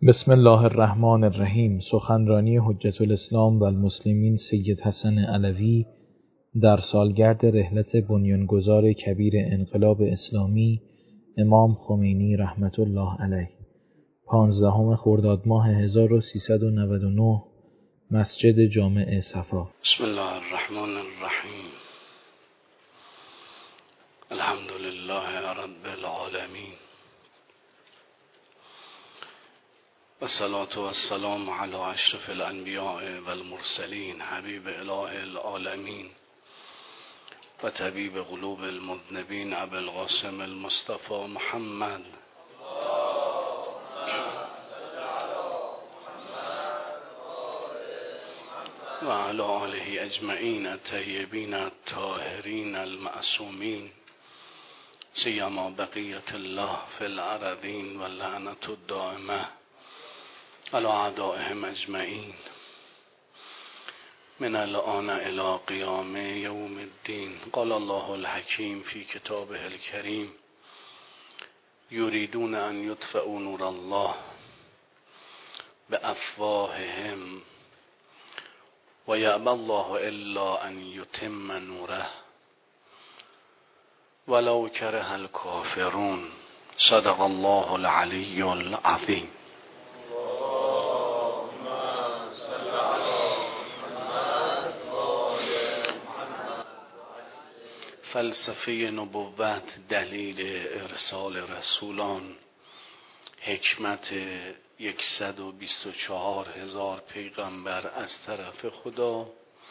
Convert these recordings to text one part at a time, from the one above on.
بسم الله الرحمن الرحیم. سخنرانی حجت الاسلام و المسلمین سید حسن علوی در سالگرد رحلت بنیانگذار کبیر انقلاب اسلامی امام خمینی رحمت الله علیه، 15 خرداد ماه 1399، مسجد جامع صفا. بسم الله الرحمن الرحیم. الحمد لله رب العالمین و الصلاة و السلام علی اشرف الانبیاء و المرسلین حبیب اله العالمین و طبیب قلوب المذنبین ابی القاسم المصطفى محمد و علی آله اجمعین الطیبین الطاهرین المعصومین سیما بقیت الله فی الارضین و لعنت الدائمه علی اعدائهم اجمعین من الآن الی قیام یوم الدین. قال الله الحکیم فی کتابه الکریم یریدون ان یطفئوا نور الله بافواههم و یأبی الله الا ان یتم نوره ولو کره الکافرون. صدق الله العلی العظیم. فلسفه نبوت، دلیل ارسال رسولان، حکمت 124,000 پیغمبر از طرف خدا،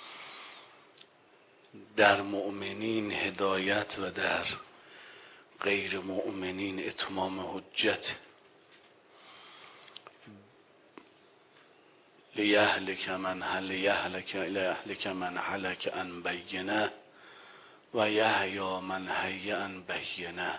در مؤمنین هدایت و در غیر مؤمنین اتمام حجت. لیهلک من هلک عن بینه و یحیی من حی عن بینه.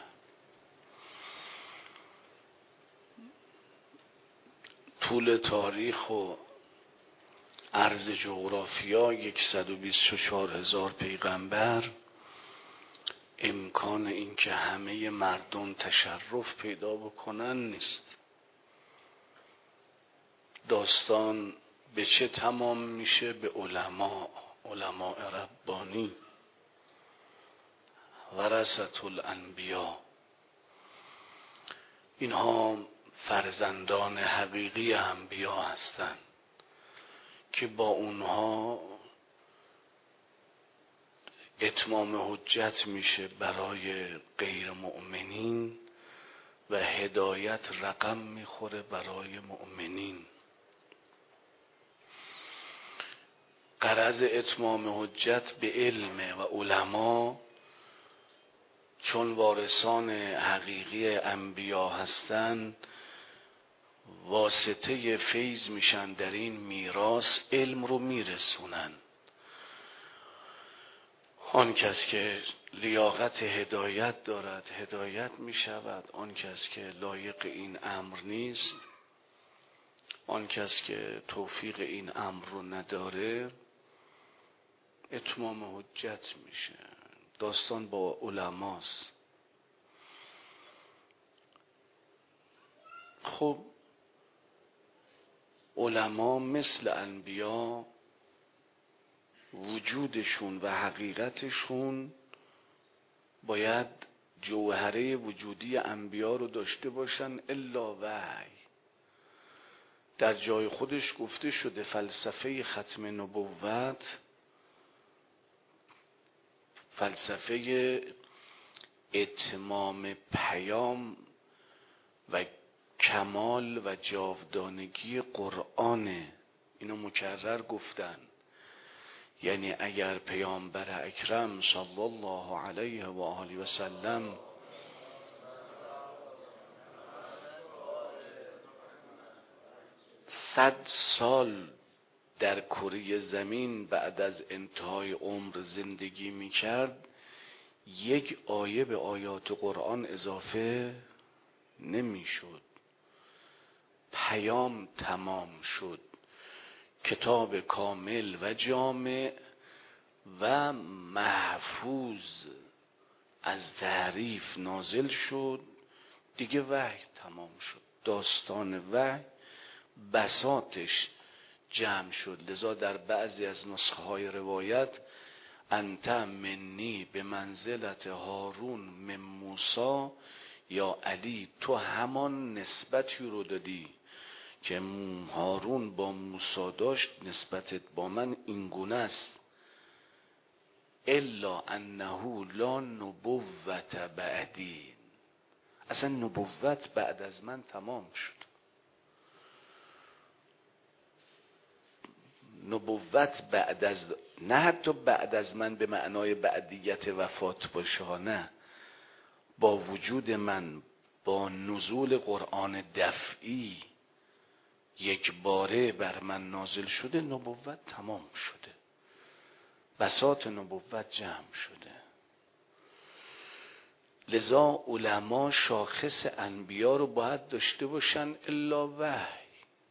طول تاریخ و عرض جغرافیا 124,000 پیغمبر امکان این که همه مردم تشرف پیدا بکنن نیست. داستان به چه تمام میشه؟ به علماء ربانی، ورثة الانبیا. اینها فرزندان حقیقی انبیا هستند که با اونها اتمام حجت میشه برای غیر مؤمنین و هدایت رقم میخوره برای مؤمنین. غرض اتمام حجت به علم و علما، چون وارثان حقیقی انبیا هستند، واسطه فیض میشن، در این میراث علم رو میرسونن. آن کس که لیاقت هدایت دارد هدایت میشود، آن کس که لایق این امر نیست، آن کس که توفیق این امر رو نداره، اتمام حجت میشه. داستان با علماست. خب علما مثل انبیا وجودشون و حقیقتشون باید جوهره وجودی انبیا رو داشته باشن الا وحی. در جای خودش گفته شده فلسفه ختم نبوت، فلسفه اتمام پیام و کمال و جاودانگی قرآنه. اینو مکرر گفتن. یعنی اگر پیامبر اکرم صلی الله علیه و آله و سلم 100 سال در کره زمین بعد از انتهای عمر زندگی میکرد، یک آیه به آیات قرآن اضافه نمیشد. پیام تمام شد. کتاب کامل و جامع و محفوظ از تحریف نازل شد. دیگه وحی تمام شد. داستان وحی بساطش جمع شد. لذا در بعضی از نسخه های روایت انت منی به منزلت هارون من موسی، یا علی تو همان نسبتی رو دادی که هارون با موسی داشت، نسبتت با من این گونه است. الا انه لا نبوت بعدی، اصلا نبوت بعد از من تمام شد. نبوت بعد از، نه حتی بعد از من به معنای بعدیت وفات باشه، نه، با وجود من، با نزول قرآن دفعی یک باره بر من نازل شده، نبوت تمام شده، بساط نبوت جمع شده. لذا علما شاخص انبیا رو باید داشته باشن الا وحی.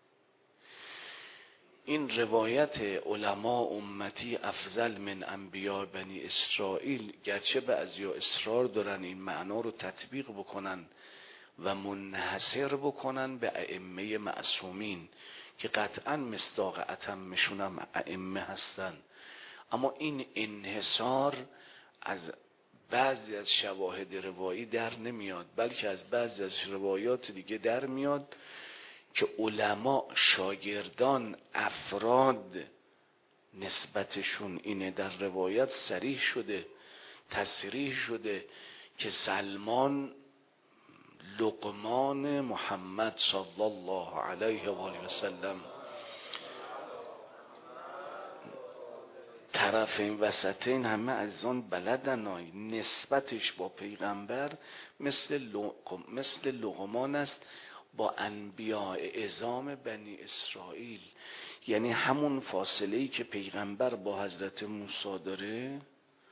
این روایت علما امتی افضل من انبیاء بنی اسرائیل، گرچه بعضیا اصرار دارن این معنا رو تطبیق بکنن و منحصر بکنن به ائمه معصومین که قطعا مصداق اتمشون هم ائمه هستن، اما این انحصار از بعضی از شواهد روایی در نمیاد، بلکه از بعضی از روایات دیگه در میاد که علما، شاگردان، افراد نسبتشون اینه. در روایت صریح شده، تصریح شده که سلمان لقمان محمد صلی الله علیه و آله و سلم، طرفین وسطین همه از آن بلدن، نسبتش با پیغمبر مثل لقمان است با انبیاء عظام بنی اسرائیل. یعنی همون فاصله‌ای که پیغمبر با حضرت موسی داره،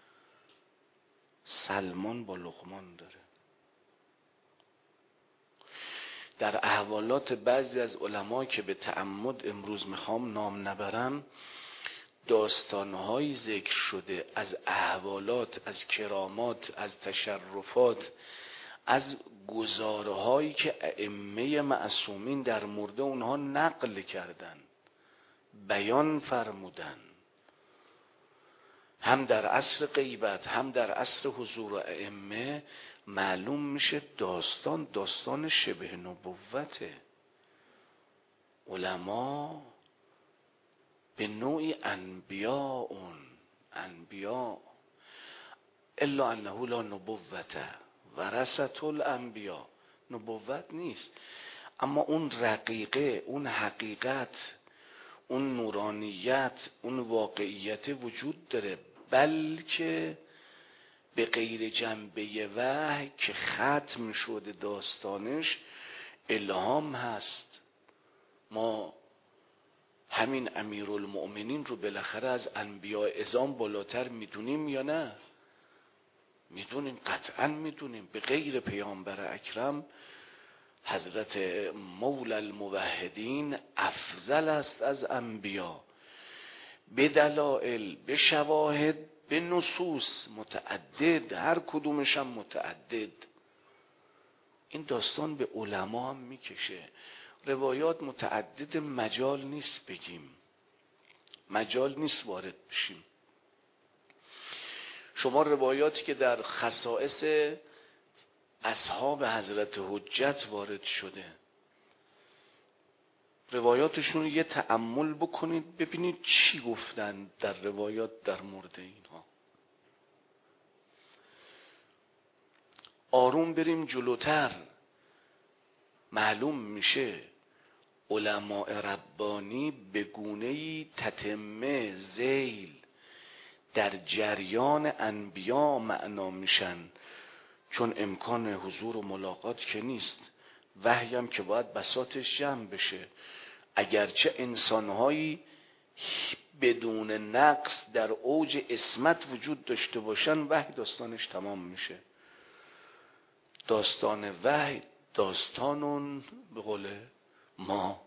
سلمان با لقمان داره. در احوالات بعضی از علما که به تعمد امروز میخوام نام نبرم، داستانهایی ذکر شده از احوالات، از کرامات، از تشرفات، از گزارهایی که ائمه معصومین در مورد اونها نقل کردن، بیان فرمودن، هم در عصر غیبت هم در عصر حضور ائمه، معلوم میشه داستان شبه نبوته. علما به نوعی انبیا الا انه لا نبوته ورثة الانبیا، نبوت نیست، اما اون رقیقه، اون حقیقت، اون نورانیت، اون واقعیت وجود داره، بلکه به غیر جنبه وحی که ختم شده داستانش، الهام هست. ما همین امیرالمؤمنین رو بالاخره از انبیاء عظام بالاتر میدونیم یا نه؟ میدونیم، قطعا میدونیم. به غیر پیامبر اکرم حضرت مولا الموحدین افضل است از انبیا، به دلائل، به شواهد، به نصوص متعدد، هر کدومش هم متعدد. این داستان به علما هم میکشه. روایات متعدد، مجال نیست بگیم، مجال نیست وارد بشیم. شما روایاتی که در خصائص اصحاب حضرت حجت وارد شده، روایاتشون رو یه تأمل بکنید، ببینید چی گفتن در روایات در مورد اینها. آروم بریم جلوتر، معلوم میشه علماء ربانی به گونه‌ای تتمه ذیل در جریان انبیا معنا میشن، چون امکان حضور و ملاقات که نیست، وحی هم که باید بساطش جمع بشه. اگرچه انسانهایی بدون نقص در اوج عصمت وجود داشته باشن، وحی داستانش تمام میشه. داستان وحی داستانون به قول ما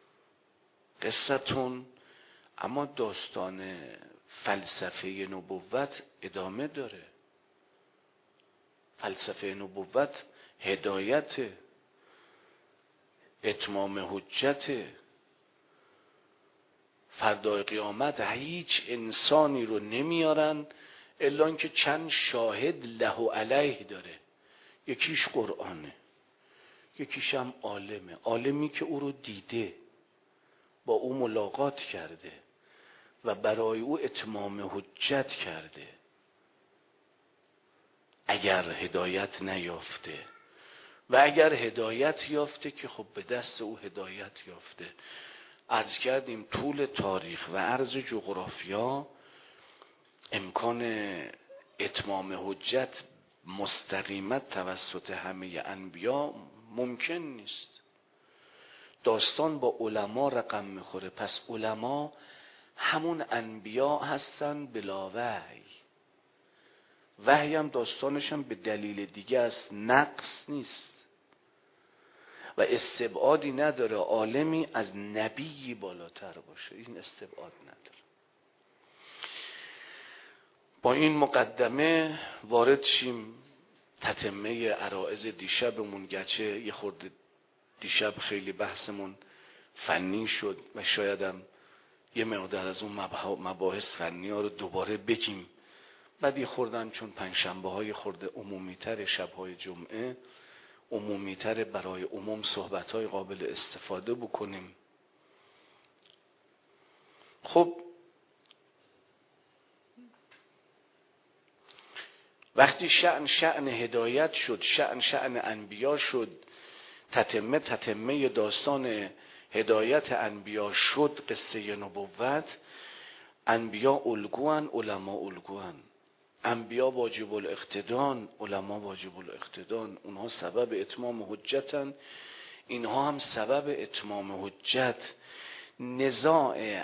قصتون، اما داستان فلسفه نبوت ادامه داره. فلسفه نبوت هدایت، اتمام حجت، فردای قیامت هیچ انسانی رو نمیارن الا اینکه چند شاهد له و علیه داره. یکیش قرآنه، یکیش هم عالمه، عالمی که او رو دیده، با او ملاقات کرده و برای او اتمام حجت کرده. اگر هدایت نیافته و اگر هدایت یافته که خب به دست او هدایت یافته. عرض کردیم طول تاریخ و عرض جغرافیا امکان اتمام حجت مستقیمت توسط همه انبیا ممکن نیست. داستان با علما رقم میخوره. پس علما همون انبیا هستن بلا وحی. وحی هم داستانش هم به دلیل دیگه است، نقص نیست و استبعادی نداره عالمی از نبی بالاتر باشه، این استبعاد نداره. با این مقدمه وارد شیم تتمه عرائض دیشبمون. گرچه یه خورده دیشب خیلی بحثمون فنی شد و شایدم یه مقدار از اون مباحث فنی ها رو دوباره بگیم، بعد یه خوردن چون پنجشنبه های خورده عمومی‌تر، شب‌های جمعه عمومی‌تر، برای عموم صحبت‌های قابل استفاده بکنیم. خب وقتی شأن هدایت شد، شأن انبیا شد، تتمه داستان هدایت انبیا شد، قصه نبوت، انبیا الگوان، علما الگوان. انبیا واجب الاقتدان، علما واجب الاقتدان. اونها سبب اتمام حجتن، اینها هم سبب اتمام حجت. نزاع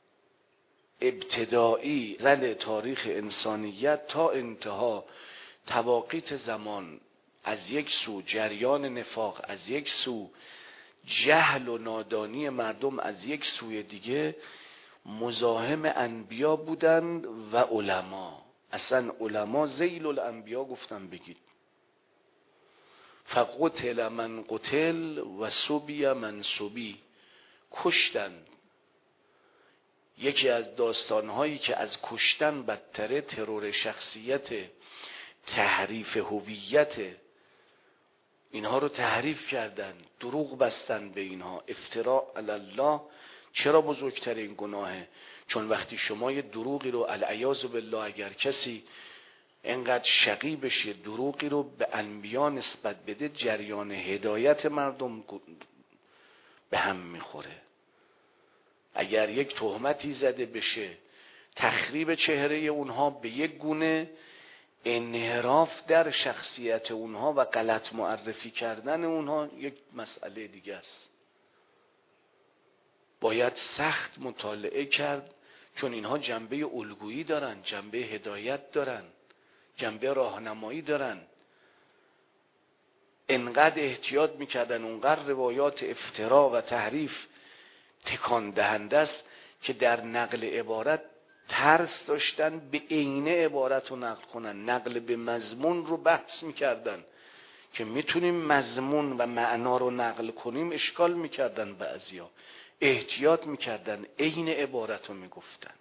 ابتدایی زل تاریخ انسانیت تا انتها تواقیت زمان، از یک سو جریان نفاق، از یک سو جهل و نادانی مردم، از یک سوی دیگه مزاحم انبیا بودند و علما. اصلا علما ذیل الانبیا گفتم بگید. فقتل من قتل و سبی من سبی، کشتن. یکی از داستانهایی که از کشتن بدتره ترور شخصیت، تحریف هویت. اینها رو تحریف کردن، دروغ بستن به اینها، افتراء علی الله. چرا بزرگترین گناهه؟ چون وقتی شما یه دروغی رو العیاذ بالله، اگر کسی انقدر شقی بشه دروغی رو به انبیا نسبت بده، جریان هدایت مردم به هم میخوره. اگر یک تهمتی زده بشه، تخریب چهره اونها به یک گونه، انحراف در شخصیت اونها و غلط معرفی کردن اونها یک مسئله دیگه است. باید سخت مطالعه کرد، چون اینها جنبه الگویی دارن، جنبه هدایت دارن، جنبه راهنمایی دارن. انقدر احتیاط میکردن، اونقدر روایات افترا و تحریف تکان دهنده است که در نقل عبارت ترس داشتن به عینه عبارت رو نقل کنن. نقل به مضمون رو بحث میکردن که میتونیم مضمون و معنا رو نقل کنیم، اشکال میکردن بعضیا. احتیاط میکردن، عین عبارت رو میگفتن.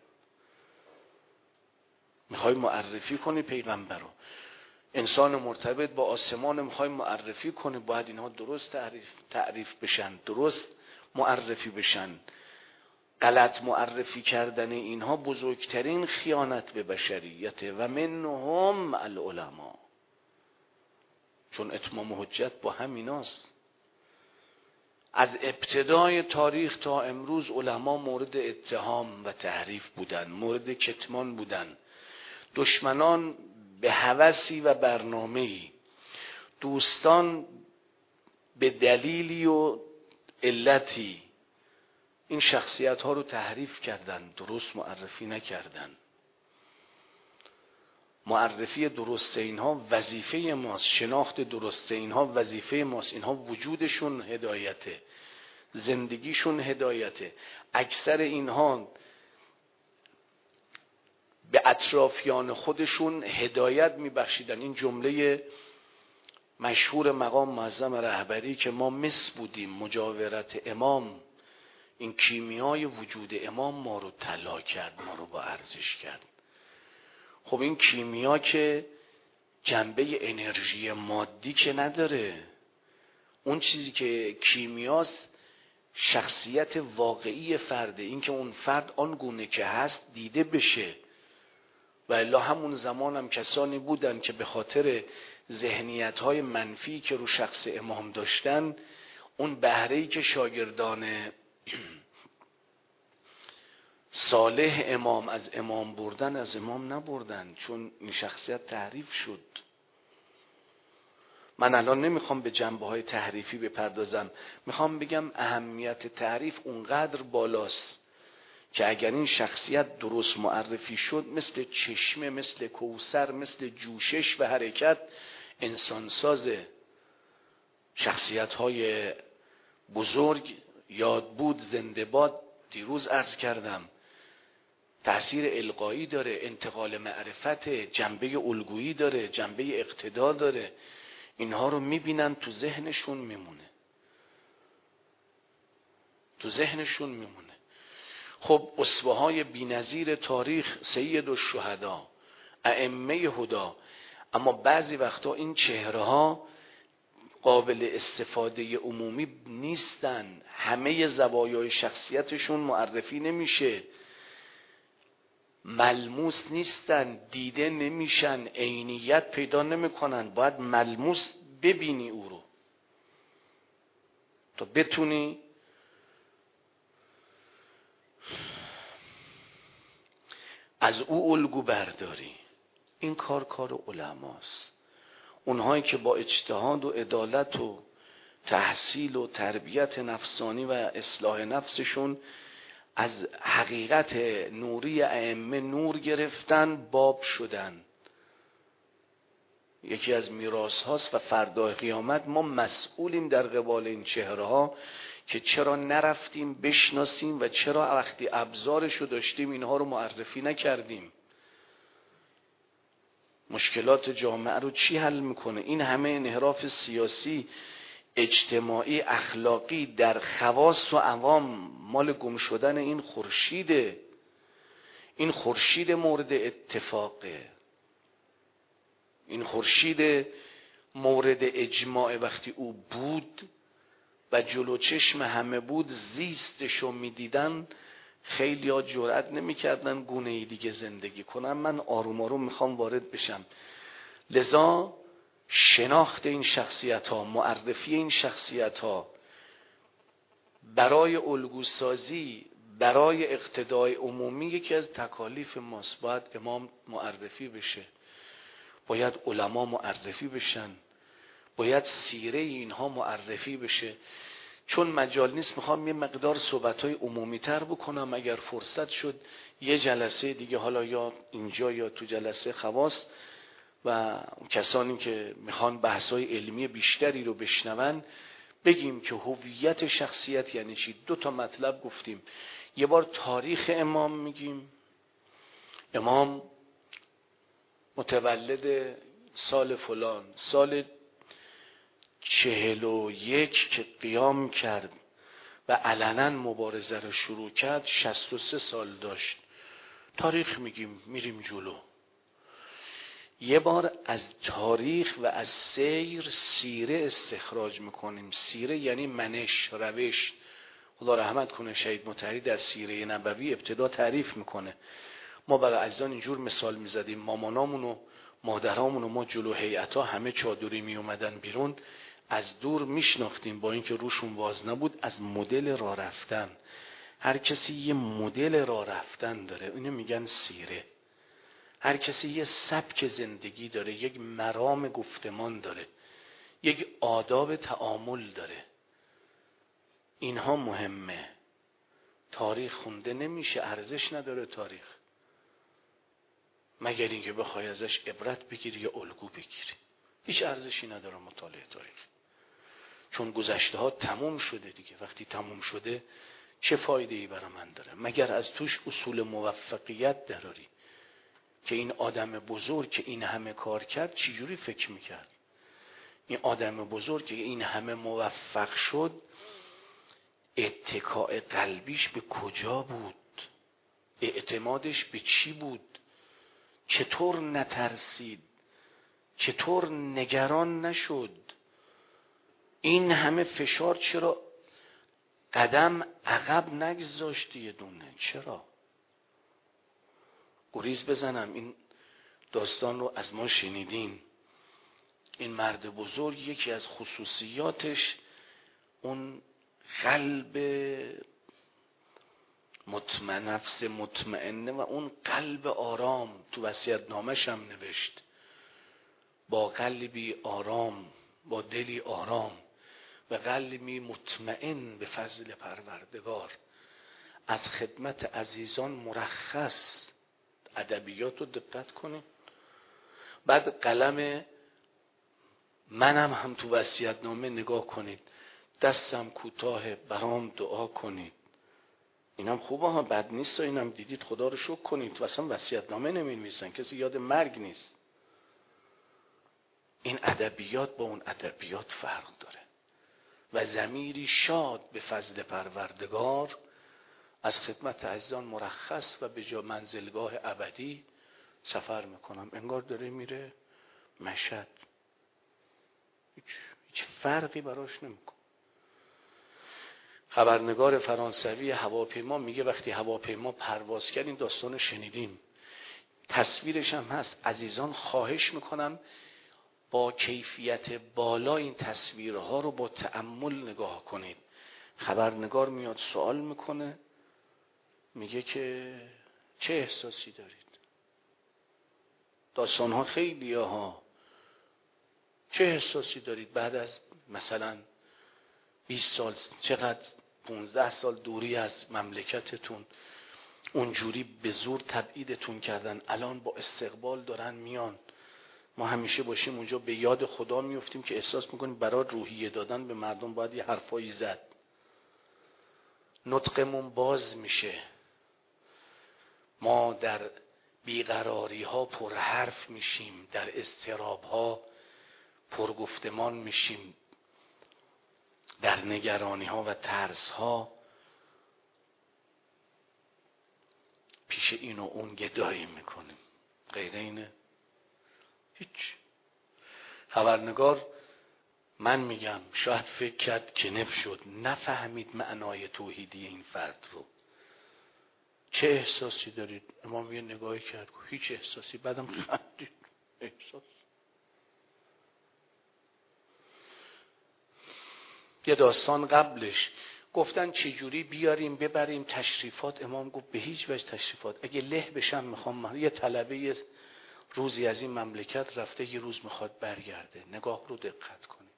میخوای معرفی کنی پیغمبر رو، انسان مرتبط با آسمان میخوای معرفی کنی، باید اینها درست تعریف بشن، درست معرفی بشن. غلط معرفی کردن اینها بزرگترین خیانت به بشریت و منهم العلماء. چون اتمام حجت با همیناست. از ابتدای تاریخ تا امروز علما مورد اتهام و تحریف بودن، مورد کتمان بودن. دشمنان به هوسی و برنامه‌ای، دوستان به دلیلی و علتی این شخصیت ها رو تحریف کردن، درست معرفی نکردن. معرفی درست اینها وظیفه ماست، شناخت درست اینها وظیفه ماست. اینها وجودشون هدایته، زندگیشون هدایته. اکثر اینها به اطرافیان خودشون هدایت میبخشیدن. این جمله مشهور مقام معظم رهبری که ما مس بودیم مجاورت امام، این کیمیای وجود امام ما رو طلا کرد، ما رو با ارزش کرد. خب این کیمیا که جنبه انرژی مادی که نداره، اون چیزی که کیمیاست شخصیت واقعی فرده، این که اون فرد آن گونه که هست دیده بشه. و الا همون زمان هم کسانی بودن که به خاطر ذهنیت‌های منفی که رو شخص امام داشتن، اون بهره‌ای که شاگردان صالح امام از امام بردن از امام نبردن، چون این شخصیت تحریف شد. من الان نمیخوام به جنبه‌های تحریفی بپردازم، میخوام بگم اهمیت تعریف اونقدر بالاست که اگر این شخصیت درست معرفی شد، مثل چشمه، مثل کوثر، مثل جوشش و حرکت انسانساز. شخصیت‌های بزرگ یاد بود، زنده باد، دیروز عرض کردم، تأثیر القایی داره، انتقال معرفت، جنبه الگویی داره، جنبه اقتدا داره. اینها رو میبینن تو ذهنشون میمونه، تو ذهنشون میمونه. خب اسوه‌های بی‌نظیر تاریخ، سید الشهدا، ائمه هدا، اما بعضی وقتا این چهره‌ها قابل استفاده عمومی نیستن، همه زوایای شخصیتشون معرفی نمیشه، ملموس نیستن، دیده نمیشن، عینیت پیدا نمیکنن. باید ملموس ببینی او رو تا بتونی از او الگو برداری. این کار علماست، اونهایی که با اجتهاد و عدالت و تحصیل و تربیت نفسانی و اصلاح نفسشون از حقیقت نوری ائمه نور گرفتن، باب شدن. یکی از میراث هاست و فردا قیامت ما مسئولیم در قبال این چهره ها که چرا نرفتیم بشناسیم و چرا وقتی ابزارشو داشتیم اینها رو معرفی نکردیم. مشکلات جامعه رو چی حل میکنه؟ این همه انحراف سیاسی، اجتماعی، اخلاقی در خواص و عوام مال گم شدن این خورشیده. این خورشید مورد اتفاقه، این خورشید مورد اجماع. وقتی او بود و جلو چشم همه بود، زیستشو میدیدن، خیلی ها جرأت نمیکردن گونه ای دیگه زندگی کنن. من آروم آروم میخوام وارد بشم. لذا شناخت این شخصیت ها، معرفی این شخصیت ها برای الگوسازی، برای اقتدای عمومی یکی از تکالیف ماست. باید امام معرفی بشه، باید علما معرفی بشن، باید سیره اینها معرفی بشه. چون مجال نیست میخوام یه مقدار صحبت‌های عمومی تر بکنم، اگر فرصت شد یه جلسه دیگه، حالا یا اینجا یا تو جلسه خواص، و کسانی که میخوان بحث‌های علمی بیشتری رو بشنون، بگیم که هویت شخصیت یعنی چی. 2 مطلب گفتیم. یه بار تاریخ امام میگیم، امام متولد سال فلان، سال 41 که قیام کرد و علنا مبارزه رو شروع کرد، 63 سال داشت. تاریخ میگیم، میریم جلو. یه بار از تاریخ و از سیر سیره استخراج میکنیم. سیره یعنی منش، روش. خدا رحمت کنه شهید مطهری در سیره نبوی ابتدا تعریف میکنه. ما برای عزیزان اینجور مثال میزدیم، مامانامون و مادرامون و ما جلو هیئتا همه چادری میومدن بیرون، از دور میشناختیم با اینکه روشون واز نبود، از مدل راه رفتن. هر کسی یه مدل راه رفتن داره، اینو میگن سیره. هر کسی یه سبک زندگی داره، یک مرام گفتمان داره، یک آداب تعامل داره. اینها مهمه. تاریخ خونده نمیشه، ارزش نداره تاریخ، مگر اینکه بخوای ازش عبرت بگیری یا الگو بگیری. هیچ ارزشی نداره مطالعه تاریخ، چون گذشته ها تموم شده دیگه. وقتی تموم شده چه فایده ای برای من داره؟ مگر از توش اصول موفقیت دراری که این آدم بزرگ که این همه کار کرد چجوری فکر میکرد؟ این آدم بزرگ که این همه موفق شد اتکاء قلبیش به کجا بود؟ اعتمادش به چی بود؟ چطور نترسید؟ چطور نگران نشد؟ این همه فشار چرا قدم عقب نگذاشتی یه دونه؟ چرا؟ گریز بزنم، این داستان رو از ما شنیدیم. این مرد بزرگ یکی از خصوصیاتش اون قلب نفس مطمئنه و اون قلب آرام. تو وصیت‌نامه‌ش هم نوشت با قلبی آرام، با دلی آرام و قلبی مطمئن به فضل پروردگار از خدمت عزیزان مرخص. ادبیات رو دقت کنید. بعد قلم منم هم تو وصیت‌نامه نگاه کنید، دستم کوتاه برام دعا کنید. اینم خوبه ها، بد نیست. اینم دیدید خدا رو شکر کنید. اصلا وصیت‌نامه نمی‌نویسن، کسی یاد مرگ نیست. این ادبیات با اون ادبیات فرق داره و ضمیری شاد به فضل پروردگار از خدمت عزیزان مرخص و به جا منزلگاه ابدی سفر میکنم. انگار داره میره مشهد، هیچ فرقی براش نمیکنه. خبرنگار فرانسوی هواپیما میگه وقتی هواپیما پرواز کرد، این داستان شنیدیم، تصویرش هم هست، عزیزان خواهش میکنم با کیفیت بالا این تصویرها رو با تأمل نگاه کنید. خبرنگار میاد سوال میکنه، میگه که چه احساسی دارید؟ داستانها خیلی ها. چه احساسی دارید بعد از مثلا 20 سال، چقدر 15 سال دوری از مملکتتون، اونجوری به زور تبعیدتون کردن، الان با استقبال دارن میان، ما همیشه باشیم اونجا به یاد خدا میفتیم که احساس میکنیم برای روحیه دادن به مردم باید یه حرفایی زد، نطقمون باز میشه، ما در بیقراری ها پر حرف میشیم، در اضطراب ها پر گفتمان میشیم، در نگرانی ها و ترس ها پیش این و اون گدایی میکنیم. غیر اینه هیچ. خبرنگار من میگم شاید فکر کرد کنف شد، نفهمید معنای توحیدی این فرد رو. چه احساسی دارید؟ امام یه نگاهی کرد، هیچ احساسی. بعدم خندید. احساس. یه داستان قبلش گفتن چجوری بیاریم ببریم تشریفات، امام گفت به هیچ وجه تشریفات. اگه له بشم میخوام، یه طلبه روزی از این مملکت رفته، یه روز میخواد برگرده، نگاه رو دقت کنید.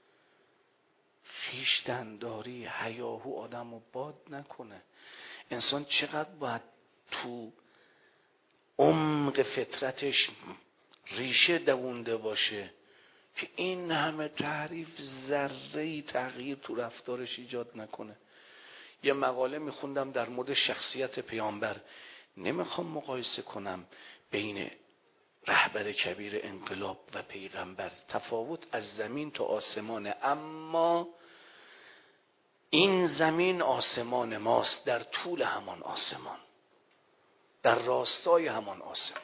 خویشتن‌داری، هیاهو آدم رو باد نکنه. انسان چقدر باید تو عمق فطرتش ریشه دوونده باشه که این همه تعریف ذره‌ای تغییر تو رفتارش ایجاد نکنه. یه مقاله میخوندم در مورد شخصیت پیامبر، نمیخوام مقایسه کنم بین رهبر کبیر انقلاب و پیغمبر، تفاوت از زمین تا آسمانه، اما این زمین آسمان ماست، در طول همان آسمان، در راستای همان آسمان،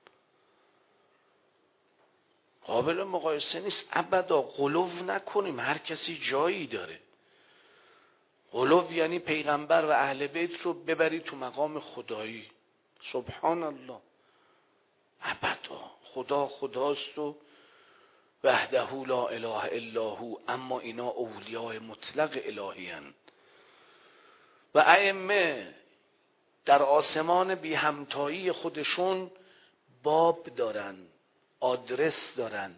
قابل مقایسه نیست. ابدا غلو نکنیم، هر کسی جایی داره. غلو یعنی پیغمبر و اهل بیت رو ببری تو مقام خدایی. سبحان الله. ابدا خدا خداست و وحده لا اله الا هو، اما اینا اولیاء مطلق الهی هستند و ائمه در آسمان بی همتایی خودشون باب دارن، آدرس دارن،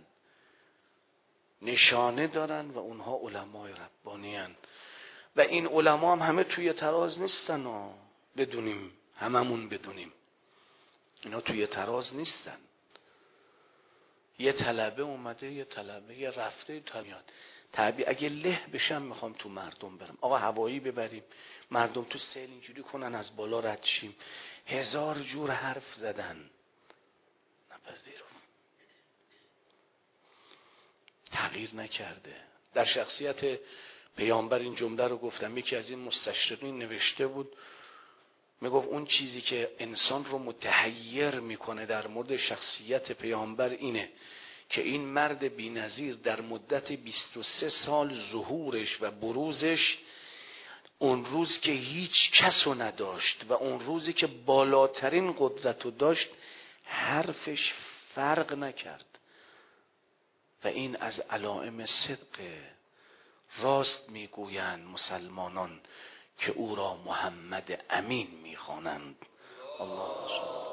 نشانه دارن و اونها علمای ربانی هستند. و این علما هم همه توی تراز نیستن بدونیم، هممون بدونیم اینا توی تراز نیستن. یه طلبه اومده، یه طلبه یه رفته میاد. طبیعی اگه له بشم میخوام تو مردم برم، آقا هوایی ببریم مردم تو سیل اینجوری کنن از بالا رد شیم، هزار جور حرف زدن، نپذیرم. تغییر نکرده. در شخصیت پیامبر این جمله رو گفتم، یکی از این مستشرقین نوشته بود، میگفت اون چیزی که انسان رو متحیر میکنه در مورد شخصیت پیامبر اینه که این مرد بی‌نظیر در مدت 23 سال ظهورش و بروزش، اون روز که هیچ کس رو نداشت و اون روزی که بالاترین قدرت رو داشت، حرفش فرق نکرد و این از علائم صدق. راست میگویند مسلمانان که او را محمد امین میخوانند. الله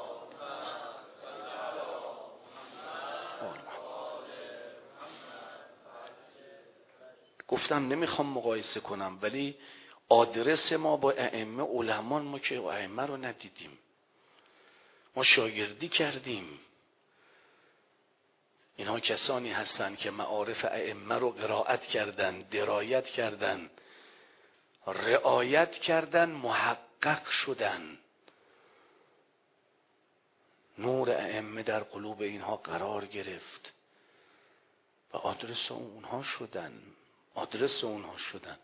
گفتم نمیخوام مقایسه کنم، ولی آدرس ما با ائمه علمان، ما که ائمه رو ندیدیم، ما شاگردی کردیم. اینها کسانی هستند که معارف ائمه رو قرائت کردن، درایت کردن، رعایت کردن، محقق شدن. نور ائمه در قلوب اینها قرار گرفت و آدرس اونها شدن.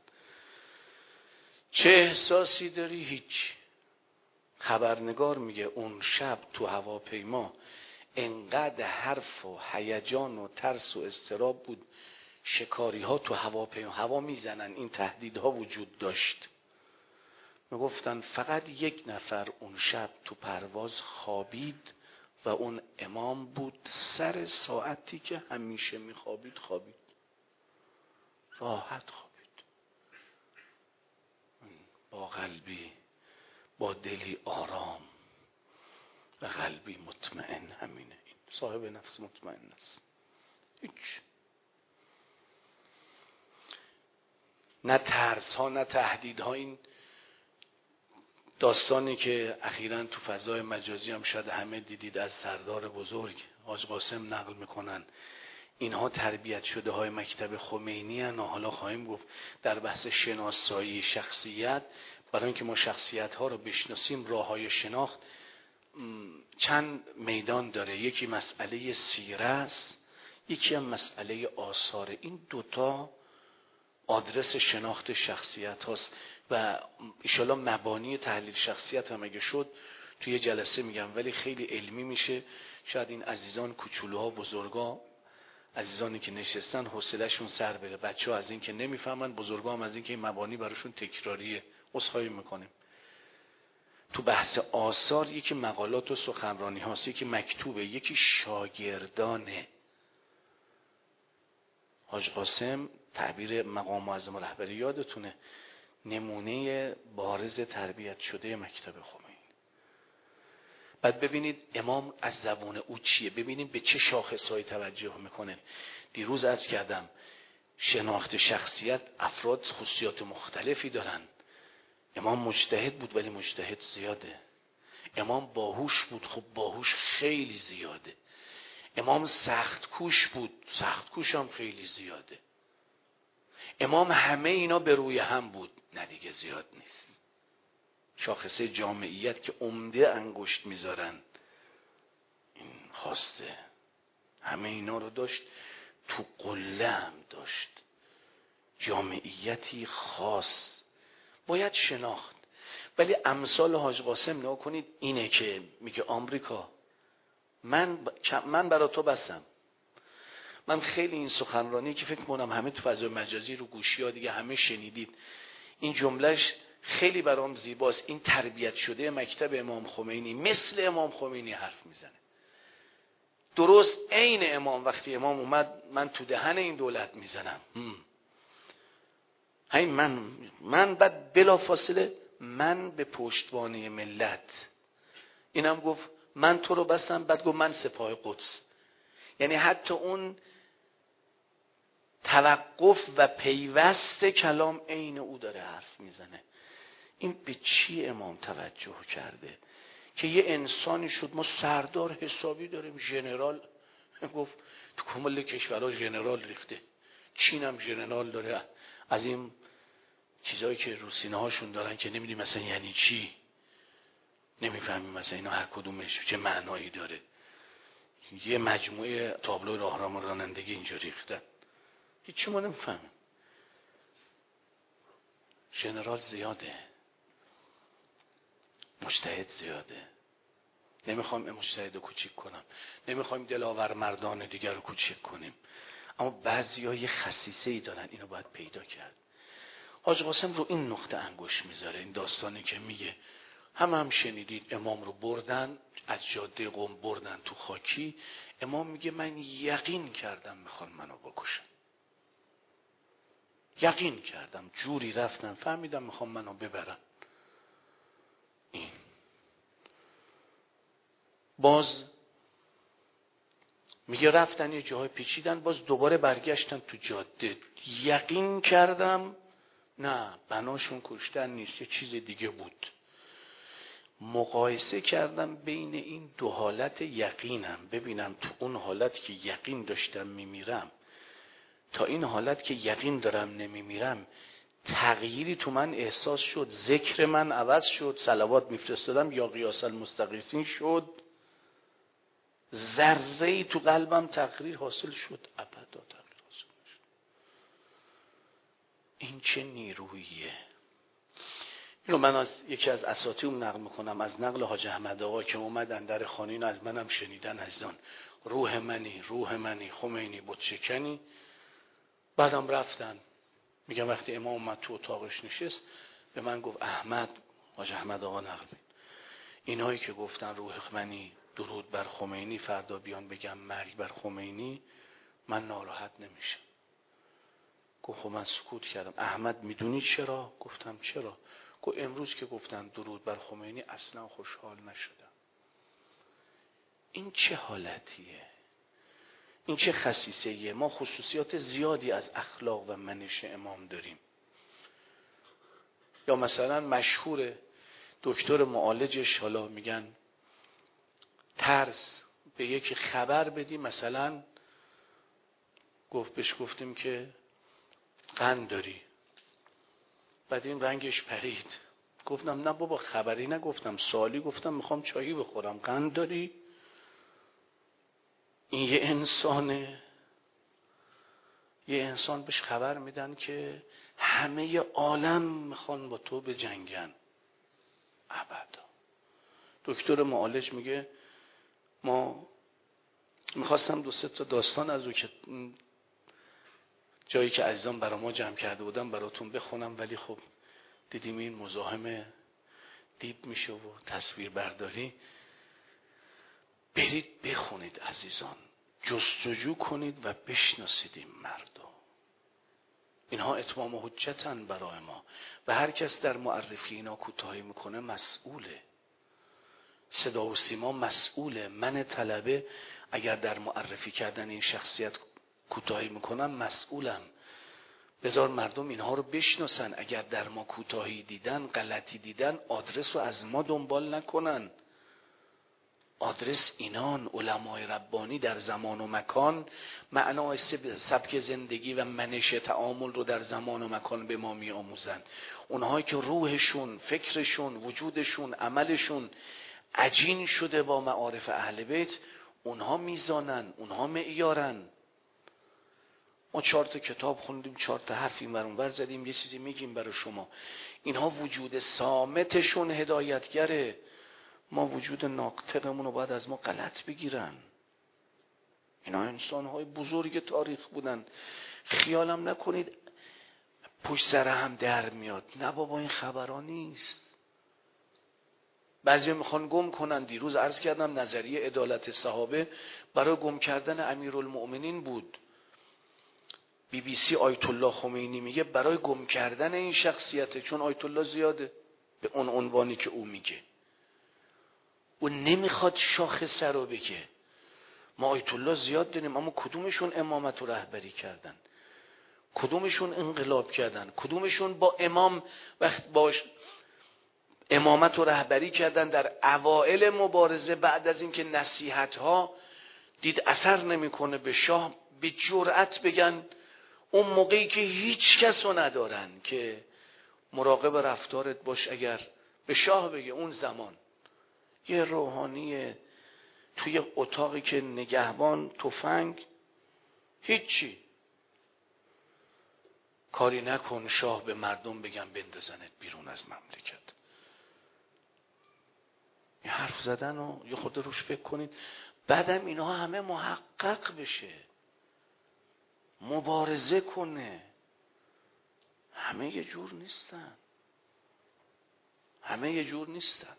چه احساسی داری؟ هیچ. خبرنگار میگه اون شب تو هواپیما انقدر حرف و هیجان و ترس و اضطراب بود، شکاری ها تو هواپیما هوا میزنن، این تهدیدها وجود داشت. میگفتن فقط یک نفر اون شب تو پرواز خوابید و اون امام بود. سر ساعتی که همیشه میخوابید خوابید، راحت خوابید، با قلبی، با دلی آرام و قلبی مطمئن. همینه، این صاحب نفس مطمئن است. هیچ نه ترس ها نه تهدید ها. این داستانی که اخیراً تو فضای مجازی هم شاید همه دیدید، از سردار بزرگ حاج قاسم نقل میکنن. اینها تربیت شده های مکتب خمینی هن و حالا خواهیم گفت در بحث شناسایی شخصیت، برای اینکه ما شخصیت ها رو بشناسیم، راه های شناخت چند میدان داره. یکی مسئله سیره است، یکی هم مسئله آثار. این دوتا آدرس شناخت شخصیت هاست و انشالله مبانی تحلیل شخصیت هم اگه شد توی جلسه میگم، ولی خیلی علمی میشه. شاید این عزیزان کوچولوها، بزرگا، عزیزانی که نشستن حوصله‌شون سر بره. بچه‌ها از این که نمیفهمن، بزرگا هم از این که این مبانی براشون تکراریه. عذرخواهی میکنیم. تو بحث آثار یکی مقالات و سخنرانی هاست، یکی مکتوبه، یکی شاگردانه. حاج قاسم تعبیر مقام معظم رهبری یادتونه، نمونه بارز تربیت شده مکتب خمینی. بعد ببینید امام از زبان او چیه، ببینید به چه شاخصهایی توجه میکنه. دیروز عرض کردم شناخت شخصیت افراد خصوصیات مختلفی دارن. امام مجتهد بود ولی مجتهد زیاده. امام باهوش بود، خب باهوش خیلی زیاده. امام سخت کوش بود، سخت کوش هم خیلی زیاده. امام همه اینا به روی هم بود، نه دیگه زیاد نیست. شاخصه جامعیت که عمده انگشت میذارن، این خواسته همه اینا رو داشت، تو قله هم داشت. جامعیتی خاص باید شناخت. ولی امثال حاج قاسم نگاه کنید، اینه که میگه آمریکا من برا تو بسم. من خیلی این سخنرانی که فکر کنم همه تو فضای مجازی رو گوشی ها دیگه همه شنیدید، این جملهش خیلی برام زیباست. این تربیت شده مکتب امام خمینی مثل امام خمینی حرف میزنه. درست عین امام. وقتی امام اومد، من تو دهن این دولت میزنم، همین من بعد بلا فاصله من به پشتوانه ملت. اینم گفت من تو رو بسم، بعد گفت من سپاه قدس. یعنی حتی اون توقف و پیوست کلام عین او داره حرف میزنه. این به چی امام توجه کرده که یه انسانی شد؟ ما سردار حسابی داریم، ژنرال. گفت تو کمال کشورها ژنرال ریخته، چین هم ژنرال داره. از این چیزایی که رو سینه هاشون دارن که نمیدونیم مثلا یعنی چی، نمیفهمیم مثلا اینا هر کدومش چه معنایی داره. یه مجموعه تابلو راهنما رانندگی اینجا ریختن، هیچی ما نمیفهمیم. ژنرال زیاده، مجتهد زیاده. نمیخوام مجتهد رو کوچیک کنم، نمیخوایم دلاور مردان دیگر رو کوچیک کنیم، اما بعضی‌ها یه خصیصه‌ای دارن، اینو باید پیدا کرد. حاج قاسم رو این نقطه انگشت میذاره. این داستانی که میگه هم شنیدید، امام رو بردن از جاده قم بردن تو خاکی، امام میگه من یقین کردم میخوان منو بکشن، یقین کردم، جوری رفتم فهمیدم میخوان منو ببرن. این باز میگه رفتن یه جاهای پیچیدن، باز دوباره برگشتن تو جاده، یقین کردم نه بناشون کشتن نیست، یه چیز دیگه بود. مقایسه کردم بین این دو حالت یقینم، ببینم تو اون حالت که یقین داشتم میمیرم تا این حالت که یقین دارم نمیمیرم، تغییری تو من احساس شد؟ ذکر من عوض شد؟ صلوات میفرستادم یا قیاس المستغیثین شد؟ ذره‌ای تو قلبم تغییر حاصل شد؟ ابدا تغییر حاصل نشد. این چه نیروییه؟ اینو من از یکی از اساطیرم نقل میکنم، از نقل حاج احمد آقا که اومدن در خانه، اینو از منم شنیدن عزیزان. روح منی خمینی بت شکنی. بعدم رفتن، میگم وقتی امام اومد تو اتاقش نشست به من گفت احمد، حاج احمد آقا نقل می‌کنه، اینایی که گفتن روح منی درود بر خمینی فردا بیان بگم مرگ بر خمینی، من ناراحت نمیشم. گفت خب من سکوت کردم. احمد میدونی چرا؟ گفتم چرا؟ گفت امروز که گفتن درود بر خمینی اصلا خوشحال نشدم. این چه حالتیه؟ این چه خصیصه‌ایه؟ ما خصوصیات زیادی از اخلاق و منش امام داریم. یا مثلا مشهور دکتر معالجش، حالا میگن ترس، به یکی خبر بدی، مثلا بهش گفتیم که قند داری، بعد این رنگش پرید. گفتم نه بابا خبری نگفتم، سوالی گفتم میخوام چایی بخورم، قند داری؟ این یه انسانه؟ یه انسان بهش خبر میدن که همه عالم میخوان با تو به جنگن. ابدا. دکتر معالج میگه ما میخواستم 2-3 تا داستان از او که جایی که عزیزان برای ما جمع کرده بودم براتون بخونم، ولی خب دیدیم این مزاحم دید میشه و تصویر برداری. برید بخونید عزیزان، جستجو کنید و بشناسید این مردم. اینها اتمام حجتن برای ما و هر کس در معرفی اینا کوتاهی میکنه مسئوله. صدا و سیما مسئوله. من طلبه اگر در معرفی کردن این شخصیت کوتاهی میکنم مسئولم. بذار مردم اینها رو بشناسن. اگر در ما کوتاهی دیدن، غلطی دیدن، آدرس رو از ما دنبال نکنن. آدرس اینان علمای ربانی در زمان و مکان معنای سبک زندگی و منش تعامل رو در زمان و مکان به ما می آموزن. اونهایی که روحشون، فکرشون، وجودشون، عملشون عجین شده با معارف اهل بیت، اونها میزانن، اونها معیارن. ما 4 تا کتاب خوندیم، 4 تا حرف این ور اون ور زدیم، یه چیزی میگیم برای شما. اینها وجود صامتشون هدایتگره. ما وجود ناطقمون رو باید از ما غلط بگیرن. اینا انسان‌های بزرگ تاریخ بودن. خیالم نکنید پشت سر هم در میاد. نه بابا این خبرها نیست. بعضی میخوان گم کنن. دیروز عرض کردم نظریه عدالت صحابه برای گم کردن امیرالمؤمنین بود. BBC آیت الله خمینی میگه برای گم کردن این شخصیته، چون آیت الله زیاده به اون عنوانی که او میگه. او نمیخواد شاخصه رو بگه. ما آیت الله زیاد داریم، اما کدومشون امامت رو رهبری کردن؟ کدومشون انقلاب کردن؟ کدومشون با امام وقت باش امامت رو رهبری کردن در اوائل مبارزه، بعد از اینکه نصیحت ها دید اثر نمیکنه به شاه به جرأت بگن، اون موقعی که هیچ کس رو ندارن که مراقب رفتارت باش، اگر به شاه بگه اون زمان یه روحانی توی اتاقی که نگهبان، تفنگ، هیچی، کاری نکن شاه به مردم بگم بندازنت بیرون از مملکت. این حرف زدن رو یه خود روش فکر کنید. بعدم اینها همه محقق بشه، مبارزه کنه. همه یه جور نیستن، همه یه جور نیستن.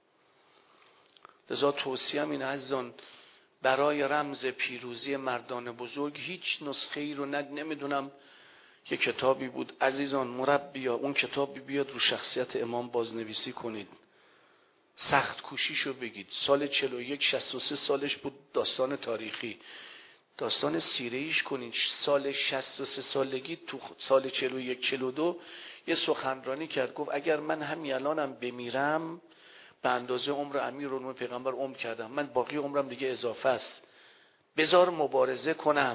لذا توصیه‌ام این عزیزان، برای رمز پیروزی مردان بزرگ هیچ نسخه ای رو نمیدونم، یه کتابی بود عزیزان مربیا، اون کتابی بیاد رو شخصیت امام بازنویسی کنید، سخت کوشیشو بگید. سال 41 63 سالش بود، داستان تاریخی، داستان سیره‌ایش کنید. سال 63 سالگی تو سال 41 42 یه سخنرانی کرد، گفت اگر من همین الانم بمیرم به اندازه عمر امیرالمومنین پیغمبر عمر کردم، من باقی عمرم دیگه اضافه است، بذار مبارزه کنم،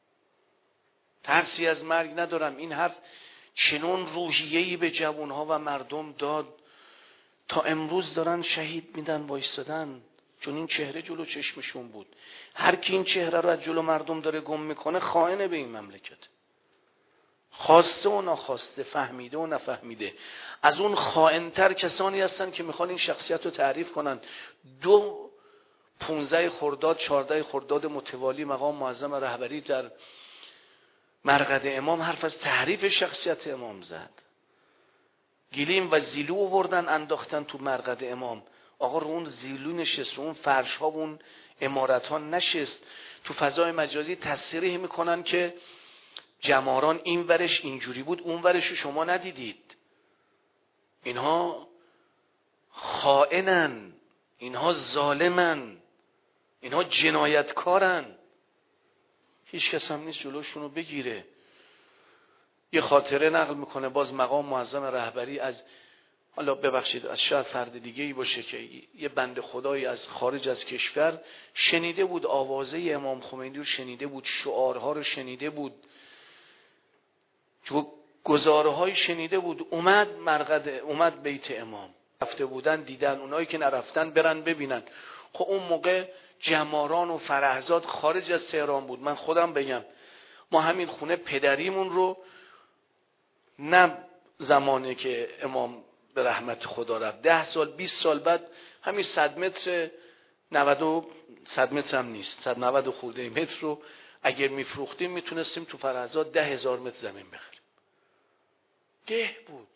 ترسی از مرگ ندارم. این حرف چنون روحیه‌ای به جوانها و مردم داد تا امروز دارن شهید میدن وایستادن، چون این چهره جلو چشمشون بود. هر کی این چهره رو از جلو مردم داره گم میکنه خائنه به این مملکت، خواسته و ناخواسته، فهمیده و نفهمیده. از اون خائن‌تر کسانی هستن که میخوان این شخصیت رو تعریف کنن. 15 خرداد 14 خرداد متوالی مقام معظم رهبری در مرقد امام حرف از تعریف شخصیت امام زد. گلیم و زیلو آوردن انداختن تو مرقد امام. آقا رو اون زیلو نشست، رو اون فرش ها و اون عمارت ها نشست. تو فضای مجازی تصریح میکنن که جماران این ورش اینجوری بود، اون ورش رو شما ندیدید. اینها خائنن، اینها ظالمن، اینها جنایتکارن. هیچ کس هم نیست جلوشون رو بگیره. یه خاطره نقل میکنه باز مقام معظم رهبری از، حالا ببخشید از شاید فرد دیگه ای باشه، که یه بنده خدایی از خارج از کشور شنیده بود آوازه امام خمینی رو شنیده بود، شعارها رو شنیده بود، گزاره‌های شنیده بود، اومد بیت امام. رفته بودن دیدن، اونایی که نرفتن برن ببینن. خب اون موقع جماران و فرهزاد خارج از تهران بود. من خودم بگم ما همین خونه پدریمون رو، نه زمانی که امام به رحمت خدا رفت، 10 سال 20 سال بعد، همین 100 متر 100 متر هم نیست، 190 خورده متر رو اگر میفروختیم میتونستیم تو فرهزاد 10,000 متر زمین بخریم. ده بود.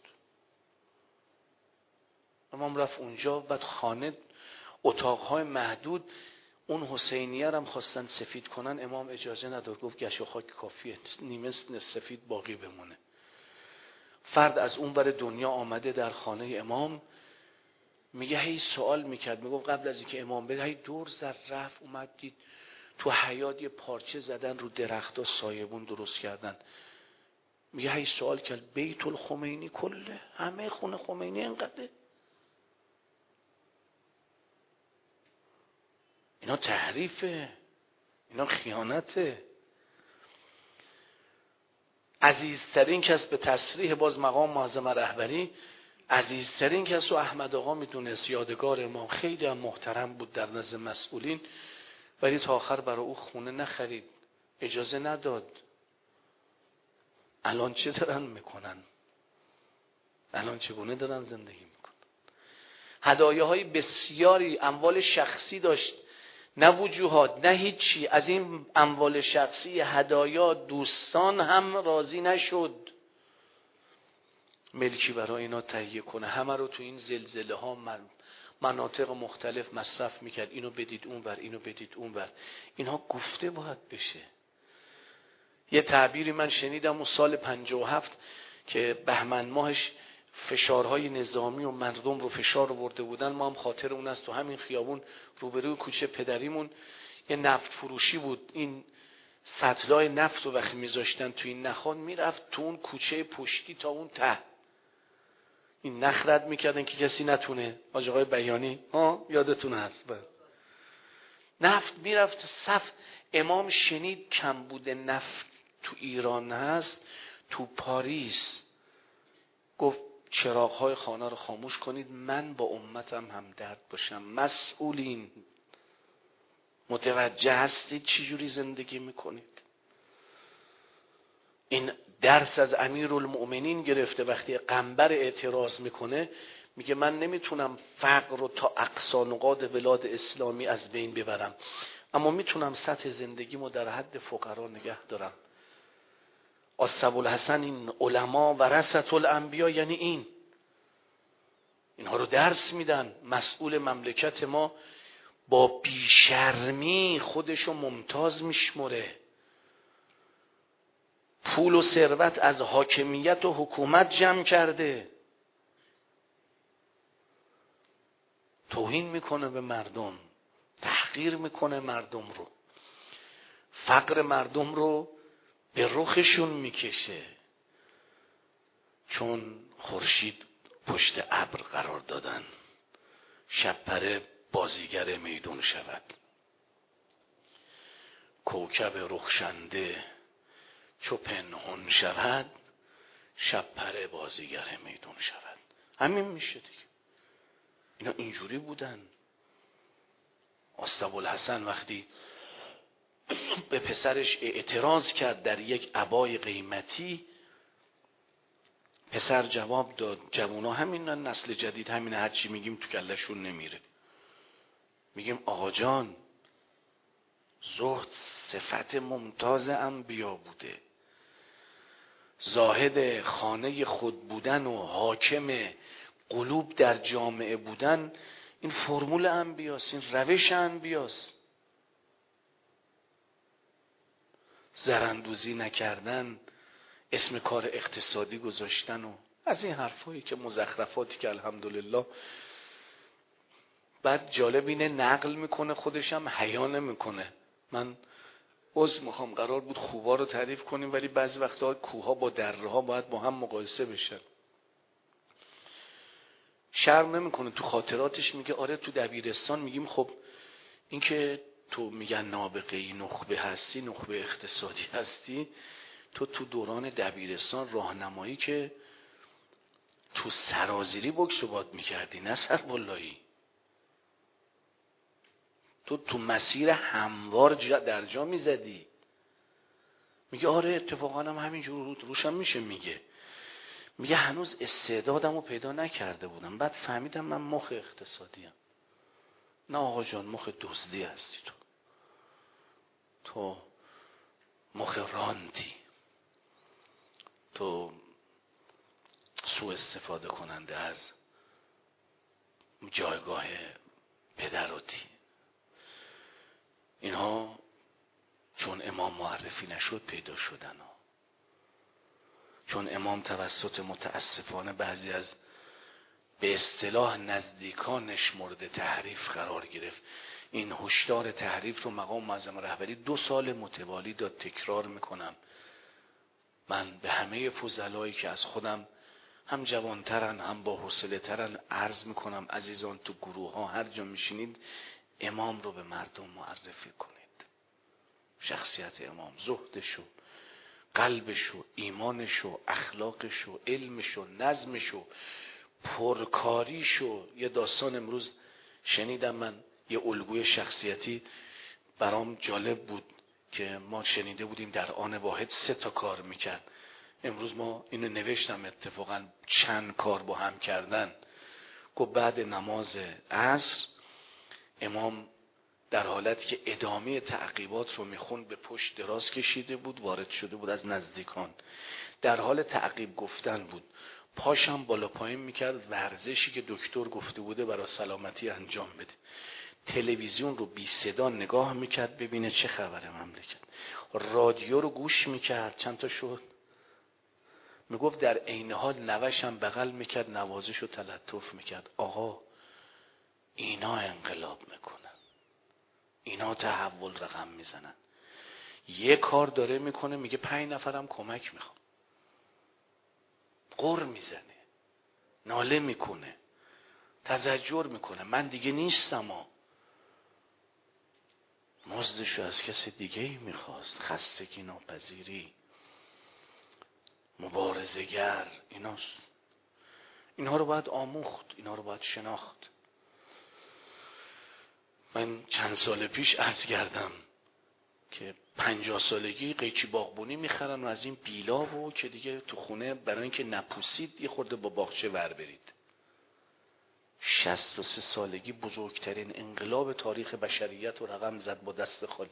امام رفت اونجا، بعد خانه اتاقهای محدود. اون حسینیه هم خواستن سفید کنن، امام اجازه نداد، گفت گش و خاک کافیه، نیمه سفید باقی بمونه. فرد از اون ور دنیا آمده در خانه امام، میگه هی سوال میکرد، میگه قبل از اینکه امام بره هی دور زد رفت اومد دید تو حیاط یه پارچه زدن رو درختا سایبون درست کردن. میگه هی سوال کرد بیت الخمینی کله، همه خونه خمینی اینقدر؟ اینا تحریفه، اینا خیانته. عزیزترین کس به تصریح باز مقام معظم رهبری، عزیزترین کس رو احمد آقا میدونست، یادگار امام، خیلی هم محترم بود در نزد مسئولین، ولی تا آخر برای او خونه نخرید، اجازه نداد. الان چه دارن میکنن؟ الان چگونه دارن زندگی میکنن؟ هدایاهای بسیاری، اموال شخصی داشت، نه وجوهات نه هیچی. از این اموال شخصی هدایا دوستان هم راضی نشد ملکی برای اینا تهیه کنه، همه رو تو این زلزله ها مناطق مختلف مصرف میکرد. اینو بدید اونور، اینو بدید اونور. اینها گفته باید بشه. یه تعبیری من شنیدم اون سال 57 که بهمن ماهش فشارهای نظامی و مردم رو فشار آورده بودن، ما هم خاطر اون است. تو همین خیابون روبروی کوچه پدریمون یه نفت فروشی بود، این سطلای نفت رو وقتی میذاشتن تو این نخان، میرفت تو اون کوچه پشتی تا اون ته، این نخ رد میکردن که کسی نتونه. حاج آقای بیانی یادتون هست، نفت میرفت صف. امام شنید کم بوده نفت تو ایران هست، تو پاریس گفت چراغ‌های خانه رو خاموش کنید، من با امتم همدرد باشم. مسئولین متوجه هستید چی جوری زندگی میکنید؟ این درس از امیرالمؤمنین گرفته. وقتی قنبر اعتراض میکنه میگه من نمیتونم فقر رو تا اقصی نقاط بلاد اسلامی از بین ببرم، اما میتونم سطح زندگیمو در حد فقرا نگه دارم. ابوالحسن این علما ورثة الانبیا یعنی اینها رو درس میدن. مسئول مملکت ما با بیشرمی خودشو ممتاز میشمره، پول و ثروت از حاکمیت و حکومت جمع کرده، توهین میکنه به مردم، تحقیر میکنه مردم رو، فقر مردم رو به رخشون میکشه. چون خورشید پشت ابر قرار دادن، شب پره بازیگر میدون شود. کوکب رخشنده چو پنهان شود، شب پره بازیگر میدون شود. همین میشه دیگه. اینا اینجوری بودن. ابوالحسن وقتی به پسرش اعتراض کرد در یک عبای قیمتی، پسر جواب داد. جوونا همین نسل جدید همین، هرچی میگیم تو کلشون نمیره. میگیم آقا جان، زهد صفت ممتاز انبیا بوده، زاهد خانه خود بودن و حاکم قلوب در جامعه بودن، این فرمول انبیاست، این روش انبیاست. زرندوزی نکردن، اسم کار اقتصادی گذاشتن و از این حرفایی که مزخرفاتی که الحمدلله بعد جالب اینه نقل میکنه، خودش هم حیا نمیکنه. من عذر میخوام، قرار بود خوبا رو تعریف کنیم ولی بعضی وقتا کوها با دره ها باید با هم مقایسه بشن. شرم نمیکنه، تو خاطراتش میگه آره تو دبیرستان میگیم خب این که تو میگن نابغه‌ای نخبه هستی، نخبه اقتصادی هستی، تو دوران دبیرستان راهنمایی که تو سرازیری بکس و باد میکردی نه سربالایی. تو مسیر هموار در جا میزدی. میگه آره اتفاقا هم همینجور روشم میشه. میگه هنوز استعدادمو پیدا نکرده بودم، بعد فهمیدم من مخ اقتصادیم. نه آقا جان، مخ دزدی هستی تو مخ رانتی، تو سوء استفاده کننده از جایگاه پدراتی. اینها چون امام معرفی نشد پیدا شدن ها. چون امام توسط متاسفانه بعضی از به اصطلاح نزدیکانش مورد تحریف قرار گرفت. این هشدار تحریف رو مقام معظم رهبری 2 سال متوالی داد. تکرار میکنم، من به همه فضلایی که از خودم هم جوانترن هم با حوصله ترن عرض میکنم عزیزان تو گروه ها هر جا میشینید امام رو به مردم معرفی کنید. شخصیت امام، زهدشو، قلبشو، ایمانشو، اخلاقشو، علمشو، نظمشو، پرکاریشو. یه داستان امروز شنیدم من، یه الگوی شخصیتی برام جالب بود که ما شنیده بودیم در آن واحد 3 تا کار میکرد. امروز ما اینو نوشتم اتفاقا چند کار با هم کردن. گفت بعد نماز عصر امام در حالتی که ادامه تعقیبات رو میخوند به پشت دراز کشیده بود، وارد شده بود از نزدیکان، در حال تعقیب گفتن بود، پاشم بالا پایین میکرد، ورزشی که دکتر گفته بوده برای سلامتی انجام بده. تلویزیون رو بی صدا نگاه میکرد ببینه چه خبره مملکت. رادیو رو گوش میکرد، چند تا شد. میگفت در عین حال نوشم بغل میکرد، نوازش رو تلطف میکرد. آقا اینا انقلاب میکنن، اینا تحول رقم میزنن. یه کار داره میکنه میگه 5 نفرم کمک میخوام، غر میزنه، ناله میکنه، تزجر میکنه، من دیگه نیستم ها. مزدشو از کسی دیگه ای میخواست، خستگی ناپذیری، مبارزه‌گر. اینها رو باید آموخت، اینها رو باید شناخت. من چند سال پیش عرض کردم که 50 سالگی قیچی باغبونی میخرن و از این بیلا و که دیگه تو خونه برای اینکه نپوسید یه خورده با باغچه ور برید. 63 سالگی بزرگترین انقلاب تاریخ بشریت رو رقم زد با دست خالی.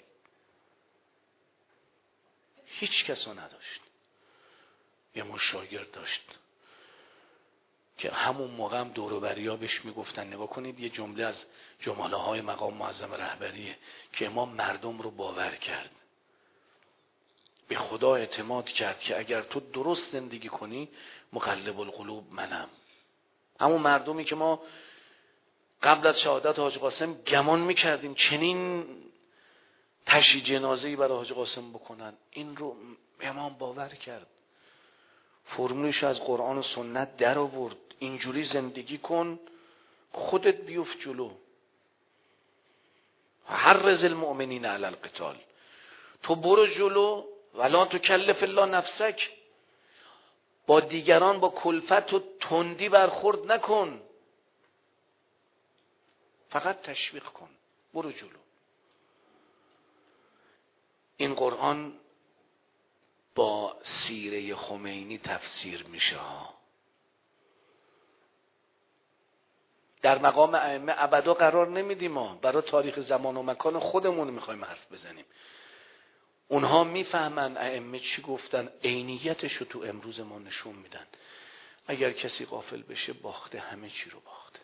هیچ کسا نداشت. یه مشاگرد داشت که همون موقع هم دور و بریا بهش میگفتن، نگاه کنید یه جمله از جمله های مقام معظم رهبریه که امام مردم رو باور کرد، به خدا اعتماد کرد که اگر تو درست زندگی کنی مقلب القلوب منم. همون مردمی که ما قبل از شهادت حاج قاسم گمان میکردیم چنین تشییع جنازه‌ای برای حاج قاسم بکنن، این رو امام باور کرد، فرمولش از قرآن و سنت در آورد، اینجوری زندگی کن خودت بیفت جلو. حرض المؤمنین علی القتال، تو برو جلو ولا تکلف الله نفسک، با دیگران با کلفت و تندی برخورد نکن، فقط تشویق کن، برو جلو. این قرآن با سیره خمینی تفسیر میشه ها. در مقام ائمه ابدا قرار نمیدیم ما، برای تاریخ زمان و مکان خودمون میخوایم حرف بزنیم. اونها میفهمن ائمه چی گفتن، عینیتش رو تو امروز ما نشون میدن. اگر کسی غافل بشه باخته، همه چی رو باخته.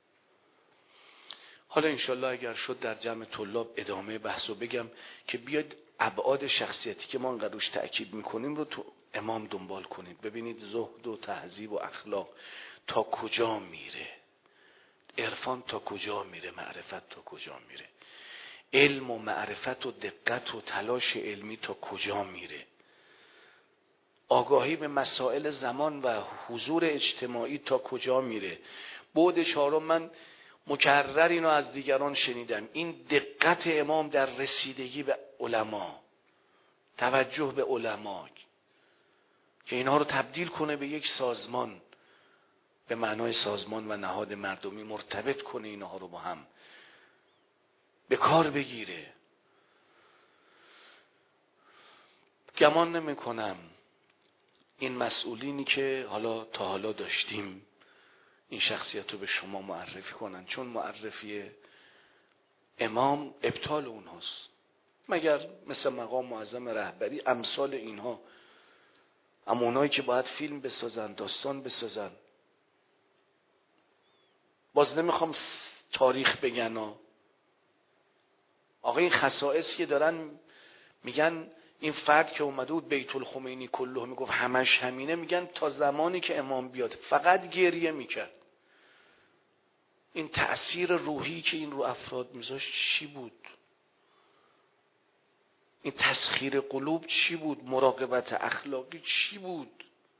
حالا انشالله اگر شد در جمع طلاب ادامه بحثو بگم که بیاید ابعاد شخصیتی که ما انقدر روش تأکید میکنیم رو تو امام دنبال کنید. ببینید زهد و تهذیب و اخلاق تا کجا میره، عرفان تا کجا میره، معرفت تا کجا میره، علم و معرفت و دقت و تلاش علمی تا کجا میره، آگاهی به مسائل زمان و حضور اجتماعی تا کجا میره. بعد چهارم، من مکرر اینو از دیگران شنیدم، این دقت امام در رسیدگی به علما، توجه به علما که اینها رو تبدیل کنه به یک سازمان، به معنای سازمان و نهاد مردمی، مرتبط کنه اینها رو با هم، به کار بگیره. گمان نمی کنم این مسئولینی که تا حالا داشتیم این شخصیت رو به شما معرفی کنن، چون معرفی امام ابطال اونهاست، مگر مثل مقام معظم رهبری امثال اینها، اما اونایی که باید فیلم بسازن، داستان بسازن. باز نمیخوام تاریخ بگن آقا، این خصائص که دارن میگن این فرد که اومده بود بیت الخمینی کله میگفت همش همینه، میگن تا زمانی که امام بیاد فقط گریه میکرد. این تأثیر روحی که این رو افراد میذاشت چی بود؟ این تسخیر قلوب چی بود؟ مراقبت اخلاقی چی بود؟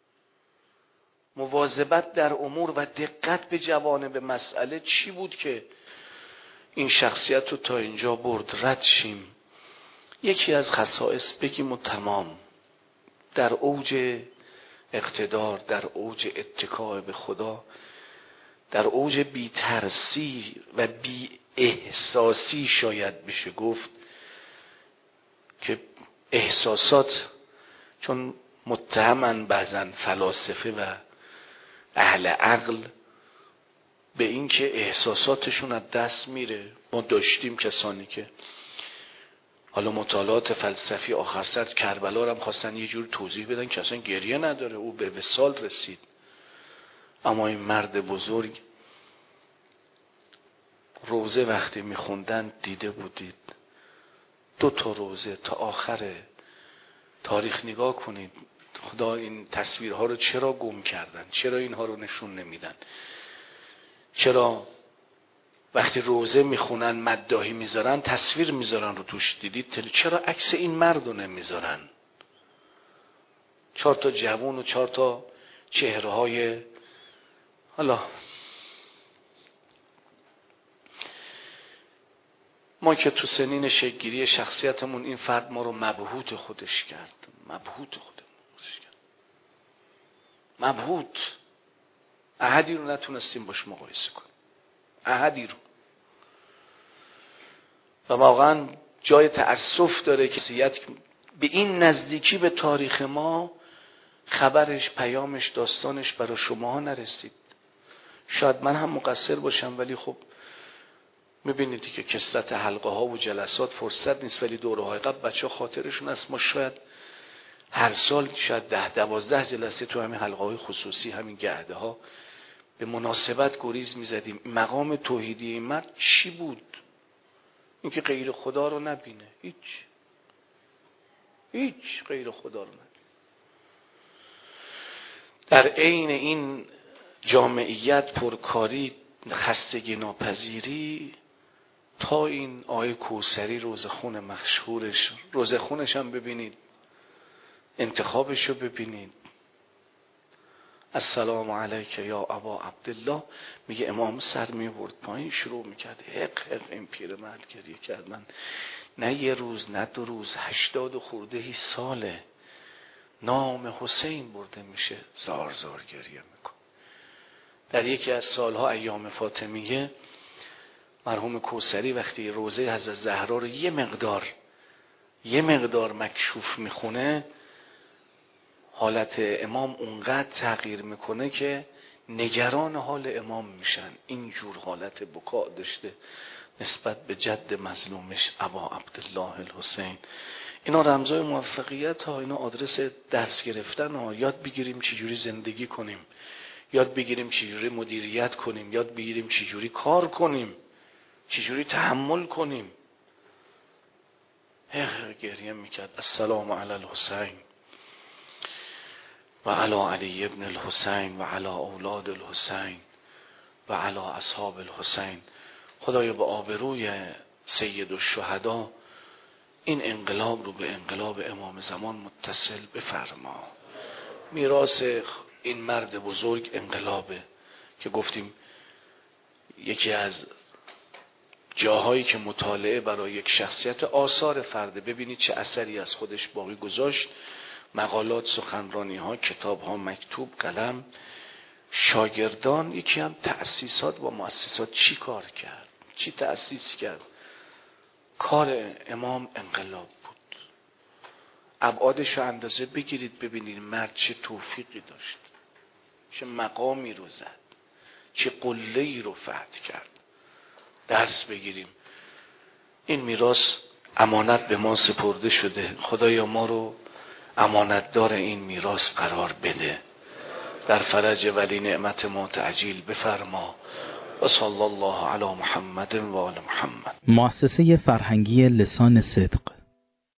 مواظبت در امور و دقت به جوانب مسئله چی بود که این شخصیت رو تا اینجا برد؟ رد شیم. یکی از خصائص بگیم و تمام. در اوج اقتدار، در اوج اتکاء به خدا، در اوج بی ترسی و بی احساسی شاید بشه گفت که احساسات، چون متهمن بعضن فلاسفه و اهل عقل به این که احساساتشون از دست میره. ما داشتیم کسانی که حالا مطالعات فلسفی آخر سر کربلا رو هم خواستن یه جور توضیح بدن که اصلا گریه نداره، او به وصال رسید. اما این مرد بزرگ روزه وقتی میخوندن دیده بودید 2 روزه تا آخر تاریخ نگاه کنید. خدا این تصویرها رو چرا گم کردن؟ چرا اینها رو نشون نمیدن؟ چرا وقتی روزه میخونن مداحی میذارن تصویر میذارن رو توش؟ دیدید چرا عکس این مرد رو نمیذارن؟ 4 جوون و 4 چهره های، حالا ما که تو سنین شکل‌گیری شخصیتمون این فرد ما رو مبهوت خودش کرد، مبهوت. احدی رو نتونستیم باش مقایسه کنیم، احدی رو. و واقعا جای تأسف داره که شخصیت به این نزدیکی به تاریخ ما خبرش، پیامش، داستانش برای شما نرسید. شاید من هم مقصر باشم، ولی خب میبینید که کثرت حلقه ها و جلسات فرصت نیست، ولی دوره های قبل بچه ها خاطرشون است ما شاید هر سال شاید 10-12 جلسه تو همین حلقه های خصوصی، همین گرده ها به مناسبت گریز میزدیم. مقام توحیدی این مرد چی بود؟ اینکه غیر خدا رو نبینه، هیچ غیر خدا رو نبینه. در عین این جامعیت، پرکاری، خستگی ناپذیری، تا این آیه کوثری روزخون مشهورش، روزخونش هم ببینید، انتخابش رو ببینید، السلام علیک یا ابا عبدالله، میگه امام سر میبرد پایین، شروع میکرد حق این پیرمرد گریه کردن، نه یه روز نه 2 روز، 80 خورده ساله نام حسین برده میشه، زار زار گریه میکن. در یکی از سالها ایام فاطمیه مرحوم کوثری وقتی روزه حضرت زهرا رو یه مقدار مکشوف میخونه، حالت امام اونقدر تغییر میکنه که نگران حال امام میشن. اینجور حالت بکا داشته نسبت به جد مظلومش ابا عبدالله الحسین. اینا رمزای موفقیت ها، اینا آدرس درس گرفتن ها. یاد بگیریم چجوری زندگی کنیم، یاد بگیریم چجوری مدیریت کنیم، یاد بگیریم چجوری کار کنیم، چجوری تحمل کنیم. گریه میکرد السلام علی الحسین و علی علی ابن الحسین و علی اولاد الحسین و علی اصحاب الحسین. خدایا به آبروی سید الشهدا این انقلاب رو به انقلاب امام زمان متصل بفرما. میراث این مرد بزرگ انقلابه که گفتیم یکی از جاهایی که مطالعه برای یک شخصیت آثار فرده، ببینید چه اثری از خودش باقی گذاشت. مقالات، سخنرانی ها، کتاب ها، مکتوب، قلم، شاگردان. یکی هم تأسیسات و مؤسسات چی کار کرد، چی تأسیس کرد. کار امام انقلاب بود. ابعادش رو اندازه بگیرید ببینید مرد چه توفیقی داشت، چه مقامی رو زد، چه قله‌ای رو فتح کرد. درس بگیریم. این میراث امانت به ما سپرده شده. خدایا ما رو امانتدار این میراث قرار بده. در فرج ولی نعمت ما تعجیل بفرما. و صلی الله علی محمد و آل محمد. مؤسسه فرهنگی لسان صدق